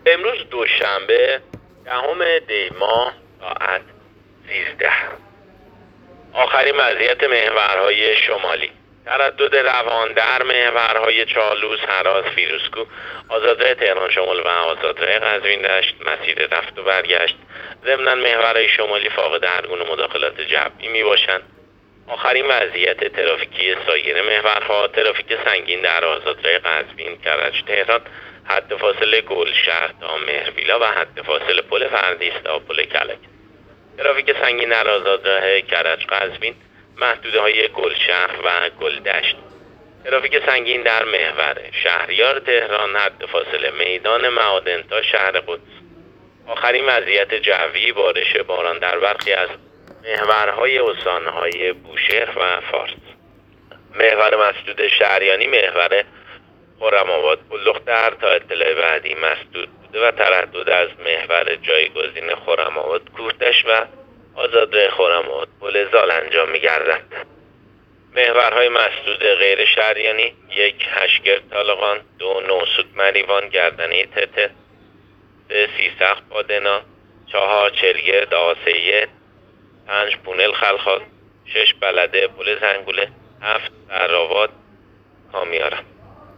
امروز دوشنبه 10 دی ماه ساعت 13. آخرین وضعیت محورهای شمالی: تردد روان در محورهای چالوس، هراس، فیروزکوه، آزادراه تهران شمال و آزادراه قزوین دشت مسیر رفت و برگشت. ضمناً محورهای شمالی فاقد هر گونه مداخلات جوی می باشند. آخرین وضعیت ترافیکی سایر محورها: ترافیک سنگین در آزادراه قزوین، کرج، تهران، حد فاصله گلشهر تا مهرویلا و حد فاصله پل فردیس تا پل کلک. ترافیک سنگین در آزادراه کرج قزوین، محدوده‌های گلشهر و گلدشت. ترافیک سنگین در محور شهریار تهران، حد فاصله میدان معادن تا شهر قدس. آخرین وضعیت جوی: بارش باران در برخی از محورهای استانهای بوشهر و فارس. محور مسدود شهریانی محور خرم‌آباد بلوخ‌در تا اطلاع بعدی مسدود بوده و تردد از محور جایگزین خرم‌آباد کوهتش و آزادراه خرم‌آباد پل زال انجام می‌گردد. محورهای مسدود غیر شهریانی: 1 هشگرد طالقان، 2 نوسود مریوان گردنه تته، 3 سیسخ بادنا، 4 چلگرد آسیه، 5 پونل خلخال، 6 بلده پل زنگوله، 7 سرآباد کامیارا.